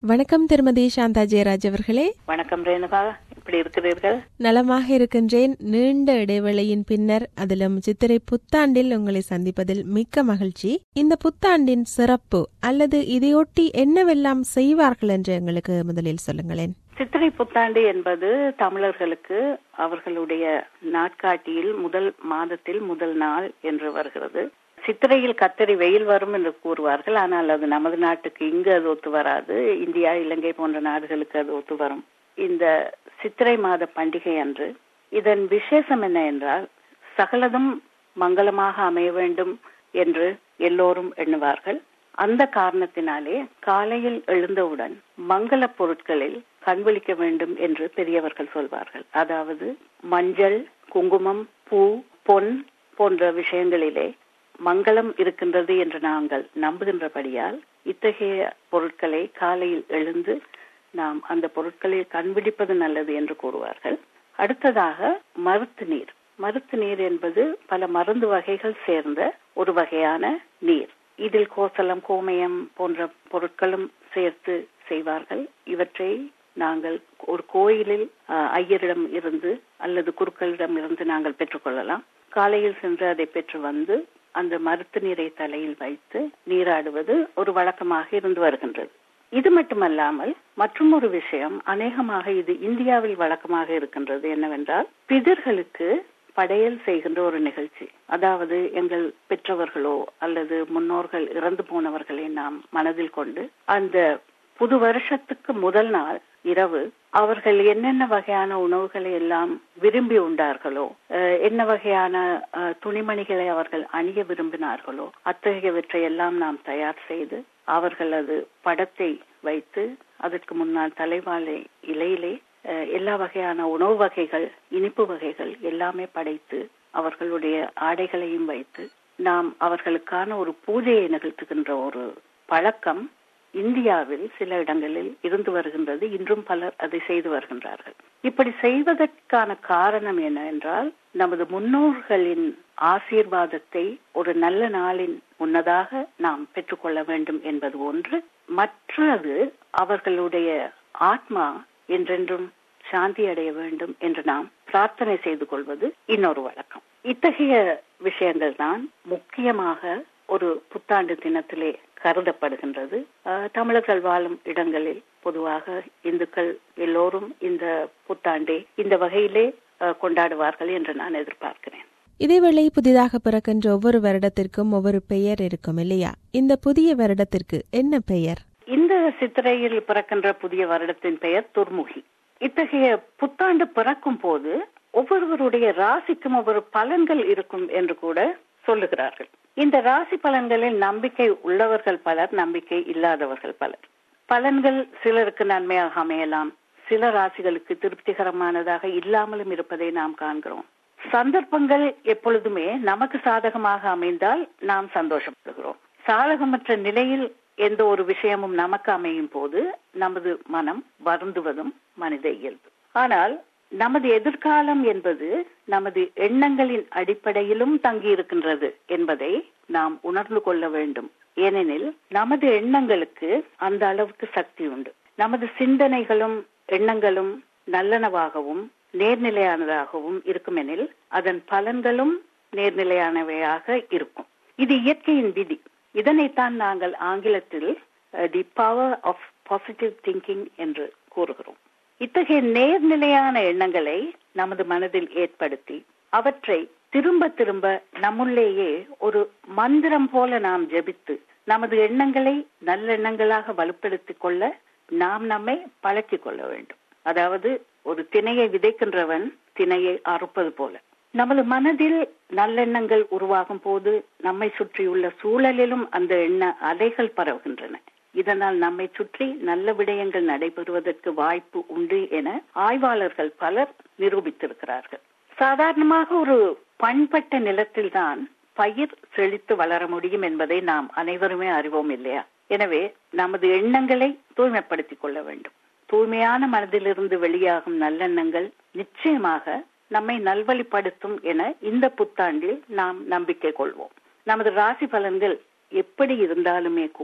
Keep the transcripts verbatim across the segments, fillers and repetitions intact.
வணக்கம் திருமதி சாந்தா ஜெயராஜ் அவர்களே. வணக்கம் ரேணுகா, எப்படி இருக்கிறீர்கள்? நலமாக இருக்கின்றேன். நீண்ட இடைவெளியின் பின்னர், அதிலும் சித்திரை புத்தாண்டில் உங்களை சந்திப்பதில் மிக்க மகிழ்ச்சி. இந்த புத்தாண்டின் சிறப்பு அல்லது இதையொட்டி என்னவெல்லாம் செய்வார்கள் என்று எங்களுக்கு முதலில் சொல்லுங்களேன். சித்திரை புத்தாண்டு என்பது தமிழர்களுக்கு அவர்களுடைய நாட்காட்டியில் முதல் மாதத்தில் முதல் நாள் என்று வருகிறது. சித்திரையில் கத்தரி வெயில் வரும் என்று கூறுவார்கள். ஆனால் அது நமது நாட்டுக்கு இங்கு அது ஒத்து வராது. இந்தியா, இலங்கை போன்ற நாடுகளுக்கு அது ஒத்து வரும். இந்த சித்திரை மாத பண்டிகை அன்று இதன் விசேஷம் என்ன என்றால், சகலதும் மங்களமாக அமைய வேண்டும் என்று எல்லோரும் எண்ணுவார்கள். அந்த காரணத்தினாலே காலையில் எழுந்தவுடன் மங்கள பொருட்களில் கண்விழிக்க வேண்டும் என்று பெரியவர்கள் சொல்வார்கள். அதாவது மஞ்சள், குங்குமம், பூ, பொன் போன்ற விஷயங்களிலே மங்களம் இருக்கின்றது என்று நாங்கள் நம்புகின்றபடியால் இத்தகைய பொருட்களை காலையில் எழுந்து நாம் அந்த பொருட்களில் கண்பிடிப்பது நல்லது என்று கூறுவார்கள். அடுத்ததாக மருத்து நீர். மருத்து நீர் என்பது பல மருந்து வகைகள் சேர்ந்த ஒரு வகையான நீர். இதில் கோசலம், கோமயம் போன்ற பொருட்களும் சேர்த்து செய்வார்கள். இவற்றை நாங்கள் ஒரு கோயிலில் ஐயரிடம் இருந்து அல்லது குருக்களிடம் இருந்து நாங்கள் பெற்றுக்கொள்ளலாம். காலையில் சென்று அதை பெற்று வந்து அந்த மருத்து நீரை தலையில் வைத்து நீராடுவது ஒரு வழக்கமாக இருந்து வருகின்றது. இது மட்டுமல்லாமல் மற்றும் ஒரு விஷயம், அநேகமாக இது இந்தியாவில் வழக்கமாக இருக்கின்றது. என்னவென்றால், பிதர்களுக்கு படையல் செய்கின்ற ஒரு நிகழ்ச்சி. அதாவது எங்கள் பெற்றவர்களோ அல்லது முன்னோர்கள் இறந்து போனவர்களை நாம் மனதில் கொண்டு அந்த புது வருஷத்துக்கு முதல் நாள் இரவு அவர்கள் என்னென்ன வகையான உணவுகளை எல்லாம் விரும்பி உண்டார்களோ, என்ன வகையான துணிமணிகளை அவர்கள் அணிய விரும்பினார்களோ, அத்தகையவற்றை எல்லாம் நாம் தயார் செய்து அவர்கள் அது படத்தை வைத்து அதற்கு முன்னால் தலைவாழை இலையிலே எல்லா வகையான உணவு வகைகள், இனிப்பு வகைகள் எல்லாமே படைத்து அவர்களுடைய ஆடைகளையும் வைத்து நாம் அவர்களுக்கான ஒரு பூஜையை நிகழ்த்துகின்ற ஒரு பழக்கம் இந்தியாவில் சில இடங்களில் இருந்து வருகின்றது. இன்றும் பலர் அதை செய்து வருகின்றார்கள். இப்படி செய்வதற்கான காரணம் என்ன என்றால், நமது முன்னோர்களின் ஆசீர்வாதத்தை ஒரு நல்ல நாளின் முன்னதாக நாம் பெற்றுக்கொள்ள வேண்டும் என்பது ஒன்று. மற்றது, அவர்களுடைய ஆத்மா என்றென்றும் சாந்தி அடைய வேண்டும் என்று நாம் பிரார்த்தனை செய்து கொள்வது இன்னொரு வழக்கம். இத்தகைய விஷயங்கள் தான் முக்கியமாக ஒரு புத்தாண்டு தினத்திலே கருதப்படுகின்றது. தமிழர்கள் வாழும் இடங்களில் பொதுவாக இந்துக்கள் எல்லோரும் இந்த புத்தாண்டை இந்த வகையிலே கொண்டாடுவார்கள் என்று நான் எதிர்பார்க்கிறேன். இதேவேளை புதிதாக பிறக்கின்ற ஒவ்வொரு வருடத்திற்கும் ஒவ்வொரு பெயர் இருக்கும் இல்லையா? இந்த புதிய வருடத்திற்கு என்ன பெயர்? இந்த சித்திரையில் பிறக்கின்ற புதிய வருடத்தின் பெயர் துர்முகி. இத்தகைய புத்தாண்டு பிறக்கும் போது ஒவ்வொருவருடைய ராசிக்கும் ஒவ்வொரு பலன்கள் இருக்கும் என்று கூட சொல்லுகிறார்கள். இந்த ராசி பலன்களில் நம்பிக்கை உள்ளவர்கள் பலர், நம்பிக்கை இல்லாதவர்கள் பலர். பலன்கள் சிலருக்கு நன்மையாக அமையலாம், சில ராசிகளுக்கு திருப்திகரமானதாக இல்லாமலும் இருப்பதை நாம் காண்கிறோம். சந்தர்ப்பங்கள் எப்பொழுதுமே நமக்கு சாதகமாக அமைந்தால் நாம் சந்தோஷப்படுகிறோம். சாதகமற்ற நிலையில் எந்த ஒரு விஷயமும் நமக்கு அமையும் போது நமது மனம் வருந்துவதும் மனித இயல்பு. ஆனால் நமது எதிர்காலம் என்பது நமது எண்ணங்களின் அடிப்படையிலும் தங்கி இருக்கின்றது என்பதை நாம் உணர்ந்து கொள்ள வேண்டும். ஏனெனில் நமது எண்ணங்களுக்கு அந்த அளவுக்கு சக்தி உண்டு. நமது சிந்தனைகளும் எண்ணங்களும் நல்லனவாகவும் நேர்நிலையானதாகவும் இருக்குமெனில் அதன் பலன்களும் நேர்நிலையானவையாக இருக்கும். இது இயற்கையின் விதி. இதனைத்தான் நாங்கள் ஆங்கிலத்தில் the power of positive thinking என்று கூறுகிறோம். இத்தகைய நேர்நிலையான எண்ணங்களை நமது மனதில் ஏற்படுத்தி அவற்றை திரும்ப திரும்ப நம்முள்ளேயே ஒரு மந்திரம் போல நாம் ஜெபித்து நமது எண்ணங்களை நல்லெண்ணங்களாக வலுப்படுத்திக் கொள்ள நாம் நம்மை பழக்கிக் கொள்ள வேண்டும். அதாவது ஒரு திணையை விதைக்கின்றவன் திணையை அறுப்பது போல நமது மனதில் நல்லெண்ணங்கள் உருவாகும் போது நம்மை சுற்றியுள்ள சூழலிலும் அந்த எண்ண அலைகள் பரவுகின்றன. இதனால் நம்மை சுற்றி நல்ல விடயங்கள் நடைபெறுவதற்கு வாய்ப்பு உண்டு என ஆய்வாளர்கள் பலர் நிரூபித்திருக்கிறார்கள். சாதாரணமாக ஒரு பண்பட்ட நிலத்தில்தான் பயிர் செழித்து வளர முடியும் என்பதை நாம் அனைவருமே அறிவோம் இல்லையா? எனவே நமது எண்ணங்களை தூய்மைப்படுத்திக் கொள்ள வேண்டும். தூய்மையான மனதிலிருந்து வெளியாகும் நல்லெண்ணங்கள் நிச்சயமாக நம்மை நல்வழிப்படுத்தும் என இந்த புத்தாண்டில் நாம் நம்பிக்கை கொள்வோம். நமது ராசி பலன்கள் எப்படி இருந்தாலுமே கூட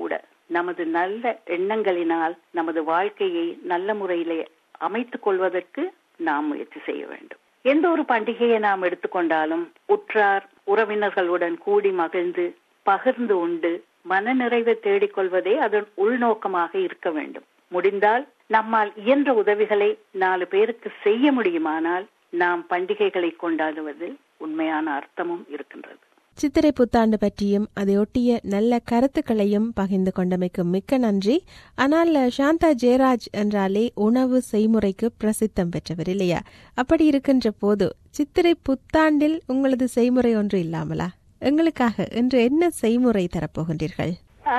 நமது நல்ல எண்ணங்களினால் நமது வாழ்க்கையை நல்ல முறையிலே அமைத்துக் கொள்வதற்கு நாம் முயற்சி செய்ய வேண்டும். எந்த ஒரு பண்டிகையை நாம் எடுத்துக்கொண்டாலும் உற்றார் உறவினர்களுடன் கூடி மகிழ்ந்து பகிர்ந்து உண்டு மன நிறைவை தேடிக்கொள்வதே அதன் உள்நோக்கமாக இருக்க வேண்டும். முடிந்தால் நம்மால் இயன்ற உதவிகளை நாலு பேருக்கு செய்ய முடியுமானால் நாம் பண்டிகைகளை கொண்டாடுவதில் உண்மையான அர்த்தமும் இருக்கின்றது. சித்திரை புத்தாண்டு பற்றியும் அதையொட்டிய நல்ல கருத்துக்களையும் பகிர்ந்து கொண்டமைக்கு மிக்க நன்றி. ஆனால் சாந்தா ஜெயராஜ் என்றாலே உணவு செய்முறைக்கு பிரசித்தம் பெற்றவர் இல்லையா? அப்படி இருக்கின்ற போது சித்திரை புத்தாண்டில் உங்களது செய்முறை ஒன்று இல்லாமலா? எங்களுக்காக இன்று என்ன செய்முறை தரப்போகின்றீர்கள்?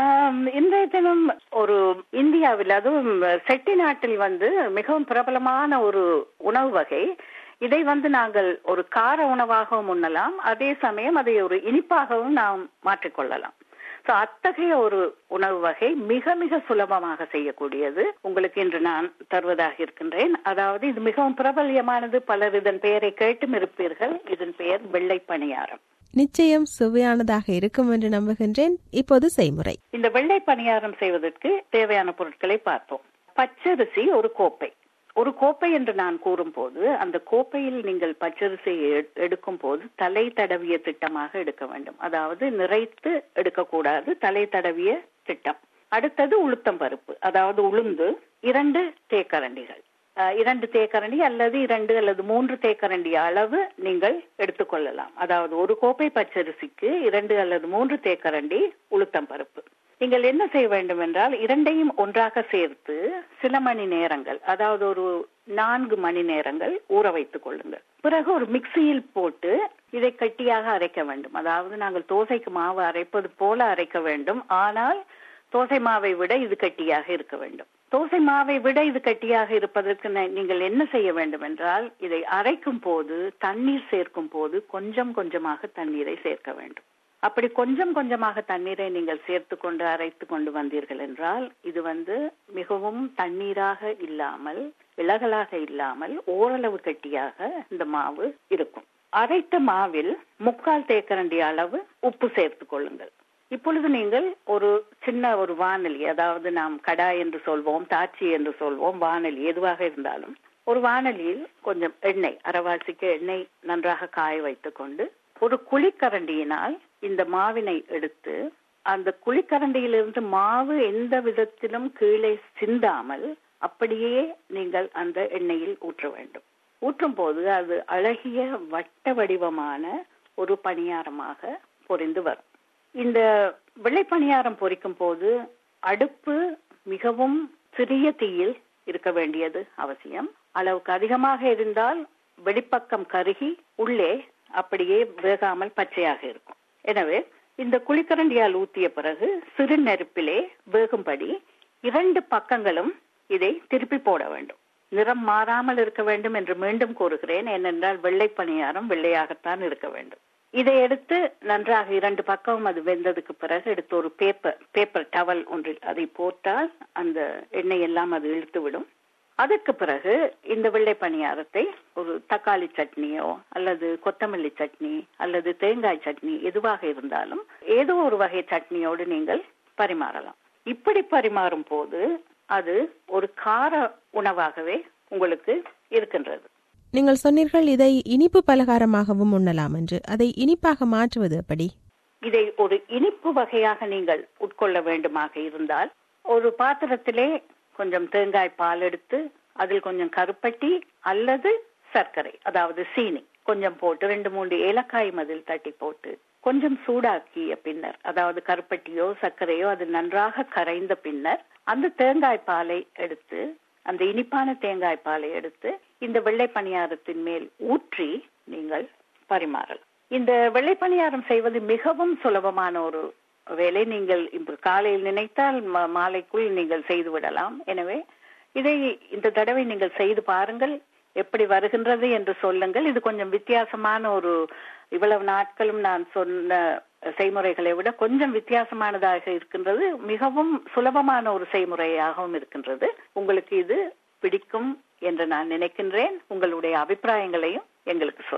இன்றைய தினம் ஒரு இந்தியாவில், அதுவும் செட்டி நாட்டில் வந்து மிகவும் பிரபலமான ஒரு உணவு வகை. இதை வந்து நாங்கள் ஒரு கார உணவாகவும் உண்ணலாம், அதே சமயம் அதை ஒரு இனிப்பாகவும் நாம் மாற்றிக்கொள்ளலாம். சோ அத்தகைய ஒரு உணவு வகை மிக மிக சுலபமாக செய்யக்கூடியது உங்களுக்கு இன்று நான் தருவதாக இருக்கின்றேன். அதாவது இது மிகவும் பிரபல்யமானது, பலர் இதன் பெயரை கேட்டும் இருப்பீர்கள். இதன் பெயர் வெள்ளை பணியாரம். நிச்சயம் சுவையானதாக இருக்கும் என்று நம்புகின்றேன். இப்போது செய்முறை. இந்த வெள்ளை பணியாரம் செய்வதற்கு தேவையான பொருட்களை பார்ப்போம். பச்சரிசி ஒரு கோப்பை. ஒரு கோப்பை என்று நான் கூறும் போது அந்த கோப்பையில் நீங்கள் பச்சரிசியை எடுக்கும் போது தலை தடவிய திட்டமாக எடுக்க வேண்டும். அதாவது நிறைத்து எடுக்கக்கூடாது, தலை தடவிய திட்டம். அடுத்தது உளுத்தம் பருப்பு, அதாவது உளுந்து இரண்டு தேக்கரண்டிகள், இரண்டு தேக்கரண்டி அல்லது இரண்டு அல்லது மூன்று தேக்கரண்டி அளவு நீங்கள் எடுத்துக்கொள்ளலாம். அதாவது ஒரு கோப்பை பச்சரிசிக்கு இரண்டு அல்லது மூன்று தேக்கரண்டி உளுத்தம் பருப்பு. நீங்கள் என்ன செய்ய வேண்டும் என்றால் இரண்டையும் ஒன்றாக சேர்த்து சில மணி நேரங்கள், அதாவது ஒரு நான்கு மணி நேரங்கள் ஊற வைத்துக் கொள்ளுங்கள். பிறகு ஒரு மிக்சியில் போட்டு இதை கட்டியாக அரைக்க வேண்டும். அதாவது நாங்கள் தோசைக்கு மாவு அரைப்பது போல அரைக்க வேண்டும், ஆனால் தோசை மாவை விட இது கட்டியாக இருக்க வேண்டும். தோசை மாவை விட இது கட்டியாக இருப்பதற்கு நீங்கள் என்ன செய்ய வேண்டும் என்றால், இதை அரைக்கும் போது தண்ணீர் சேர்க்கும் போது கொஞ்சம் கொஞ்சமாக தண்ணீரை சேர்க்க வேண்டும். அப்படி கொஞ்சம் கொஞ்சமாக தண்ணீரை நீங்கள் சேர்த்து கொண்டு அரைத்து கொண்டு வந்தீர்கள் என்றால் இது வந்து மிகவும் தண்ணீராக இல்லாமல் இளகலாக இல்லாமல் ஓரளவு கட்டியாக இந்த மாவு இருக்கும். அரைத்த மாவில் முக்கால் தேக்கரண்டி அளவு உப்பு சேர்த்து கொள்ளுங்கள். இப்பொழுது நீங்கள் ஒரு சின்ன ஒரு வானொலி, அதாவது நாம் கடாய் என்று சொல்வோம், தாச்சி என்று சொல்வோம், வானொலி எதுவாக இருந்தாலும் ஒரு வானொலியில் கொஞ்சம் எண்ணெய், அரைவாசிக்கு எண்ணெய் நன்றாக காய வைத்துக் கொண்டு ஒரு குழிக்கரண்டியினால் இந்த மாவினை எடுத்து அந்த குழிக்கரண்டியிலிருந்து மாவு எந்த விதத்திலும் கீழே சிந்தாமல் அப்படியே நீங்கள் அந்த எண்ணெயில் ஊற்ற வேண்டும். ஊற்றும் போது அது அழகிய வட்ட வடிவமான ஒரு பணியாரமாக பொரிந்து வரும். இந்த வெள்ளை பணியாரம் பொரிக்கும் போது அடுப்பு மிகவும் சிறிய தீயில் இருக்க வேண்டியது அவசியம். அளவுக்கு அதிகமாக இருந்தால் வெளிப்பக்கம் கருகி உள்ளே அப்படியே வேகாமல் பச்சையாக இருக்கும். எனவே இந்த குழிக்கரண்டியால் ஊற்றிய பிறகு சிறு நெருப்பிலே வேகும்படி இரண்டு பக்கங்களும் இதை திருப்பி போட வேண்டும். நிறம் மாறாமல் இருக்க வேண்டும் என்று மீண்டும் கூறுகிறேன், ஏனென்றால் வெள்ளை பணியாரம் வெள்ளையாகத்தான் இருக்க வேண்டும். இதை எடுத்து நன்றாக இரண்டு பக்கமும் அது வெந்ததுக்கு பிறகு எடுத்து ஒரு பேப்பர் பேப்பர் டவல் ஒன்றில் அதை போட்டால் அந்த எண்ணெய் எல்லாம் அது இழுத்து விடும். அதற்கு பிறகு இந்த வெள்ளை பணியாரத்தை ஒரு தக்காளி சட்னியோ அல்லது கொத்தமல்லி சட்னி அல்லது தேங்காய் சட்னி எதுவாக இருந்தாலும் ஏதோ ஒரு வகை சட்னியோடு நீங்கள் பரிமாறலாம். இப்படி பரிமாறும் போது அது ஒரு கார உணவாகவே உங்களுக்கு இருக்கின்றது. நீங்கள் சொன்னீர்கள் இதை இனிப்பு பலகாரமாகவும் உண்ணலாம் என்று. அதை இனிப்பாக மாற்றுவது எப்படி? இதை ஒரு இனிப்பு வகையாக நீங்கள் உட்கொள்ள வேண்டுமாக இருந்தால் ஒரு பாத்திரத்திலே கொஞ்சம் தேங்காய் பால் எடுத்து அதில் கொஞ்சம் கருப்பட்டி அல்லது சர்க்கரை, அதாவது சீனி கொஞ்சம் போட்டு ரெண்டு மூன்று ஏலக்காய் மதில் தட்டி போட்டு கொஞ்சம் சூடாக்கிய பின்னர், அதாவது கருப்பட்டியோ சர்க்கரையோ அது நன்றாக கரைந்த பின்னர் அந்த தேங்காய் பாலை எடுத்து, அந்த இனிப்பான தேங்காய் பாலை எடுத்து இந்த வெள்ளை பணியாரத்தின் மேல் ஊற்றி நீங்கள் பரிமாறலாம். இந்த வெள்ளை பணியாரம் செய்வது மிகவும் சுலபமான ஒரு வேலை. நீங்கள் இப்ப காலையில் நினைத்தால் மாலைக்குள் நீங்கள் செய்து விடலாம். எனவே இதை இந்த தடவை நீங்கள் செய்து பாருங்கள், எப்படி வருகின்றது என்று சொல்லுங்கள். இது கொஞ்சம் வித்தியாசமான ஒரு, இவ்வளவு நாட்களும் நான் சொன்ன செய்முறைகளை விட கொஞ்சம் வித்தியாசமானதாக இருக்கின்றது. மிகவும் சுலபமான ஒரு செய்முறையாகவும் இருக்கின்றது. உங்களுக்கு இது பிடிக்கும் என்று நான் நினைக்கின்றேன். உங்களுடைய அபிப்பிராயங்களையும் எங்களுக்கு சொல்லுங்கள்.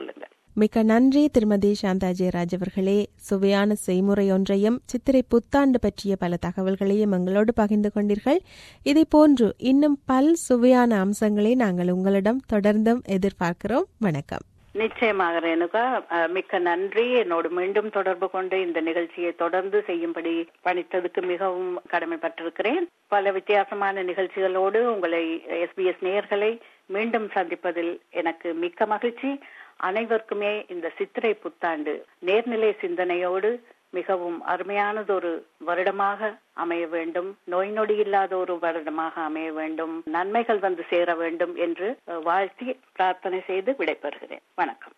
மிக்க நன்றி திருமதி சாந்தா ஜெயராஜ் அவர்களே. சுவையான செய்முறை ஒன்றையும் சித்திரை புத்தாண்டு பற்றிய பல தகவல்களையும் எங்களோடு பகிர்ந்து கொண்டீர்கள். இதை போன்று இன்னும் பல் சுவையான அம்சங்களை நாங்கள் உங்களிடம் தொடர்ந்தும் எதிர்பார்க்கிறோம். வணக்கம். நிச்சயமாக ரேணுகா, மிக்க நன்றி. என்னோடு மீண்டும் தொடர்பு கொண்டு இந்த நிகழ்ச்சியை தொடர்ந்து செய்யும்படி பணித்ததுக்கு மிகவும் கடமைப்பட்டிருக்கிறேன். பல வித்தியாசமான நிகழ்ச்சிகளோடு உங்களை எஸ்பிஎஸ் நேயர்களை மீண்டும் சந்திப்பதில் எனக்கு மிக்க மகிழ்ச்சி. அனைவருக்குமே இந்த சித்திரை புத்தாண்டு நேர்நிலை சிந்தனையோடு மிகவும் அருமையானதொரு வருடமாக அமைய வேண்டும், நோய் நொடி இல்லாத ஒரு வருடமாக அமைய வேண்டும், நன்மைகள் வந்து சேர வேண்டும் என்று வாழ்த்தி பிரார்த்தனை செய்து விடைபெறுகிறேன். வணக்கம்.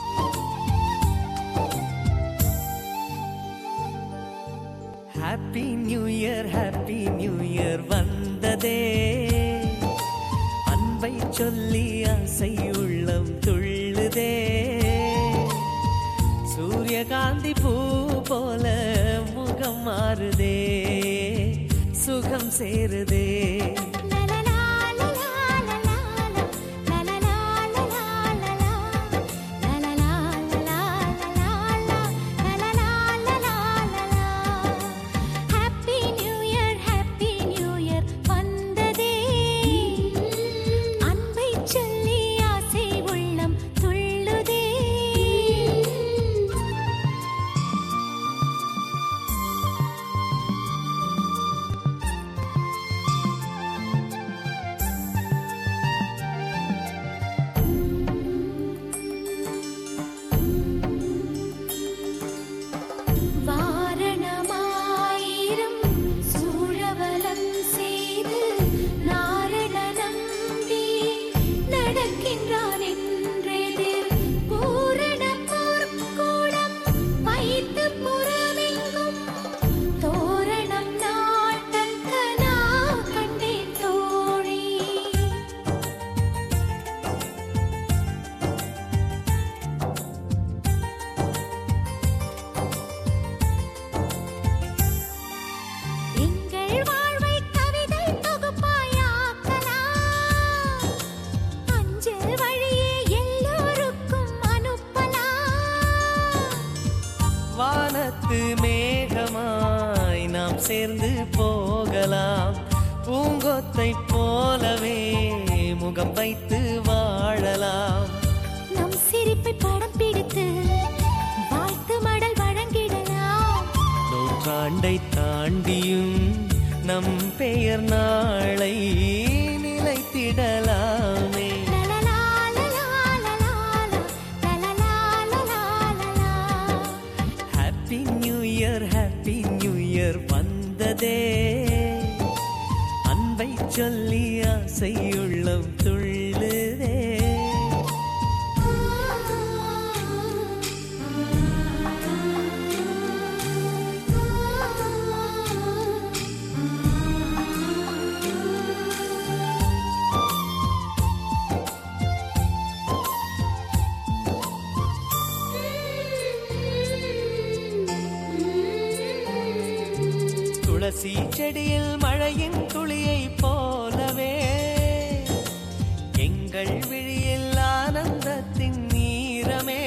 Happy new year, happy new year வந்ததே, அன்பை சொல்லி ஆசை உள்ளம் துள்ளுதே, சூரியகாந்தி பூ போல முகம் மாறுதே, சுகம் சேருதே. மேகமாய் நாம் சேர்ந்து போகலாம், பூங்கொத்தை போலவே முகம் வைத்து வாழலாம், நம் சிரிப்பை படம் பிடித்து வாழ்த்து மடல் வழங்கிடலாம், நூற்றாண்டை தாண்டியும் நம் பெயர் நாளை நிலைத்திடலாமே. ஹாப்பி நியூ இயர் வந்ததே, அன்பை சொல்லி ஆசை உள்ளம் துள்ளுதே. துளசி செடியில் மழையின் துளியை போலவே எங்கள் விழியில் ஆனந்தத்தின் நீரமே,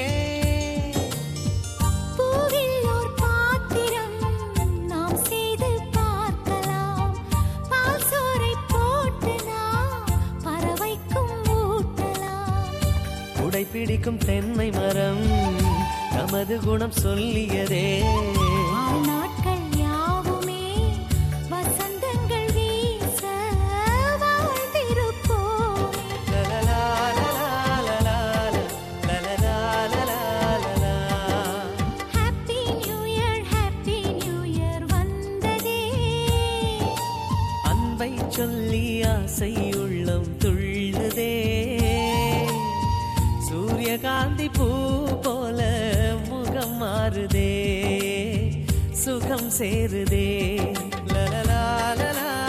பூவில் ஓர் பாத்திரம் நாம் செய்து பார்க்கலாம், பால் சோரை போட்டு நாம் பறவைக்கும் ஊட்டலாம், உடை பிடிக்கும் தென்னை மரம் நமது குணம் சொல்லியதே, நாட்கள் யாவுமே வசந்தங்கள் வீச வாழ்ந்திருப்போமே. Happy new year, happy new year வந்ததே, அன்பை சொல்லி ஆசை உள்ளம் துள்ளுதே, சூரியகாந்தி பூ போல முகம் மாறுதே, சுகம் சேருதே. லலலா லலா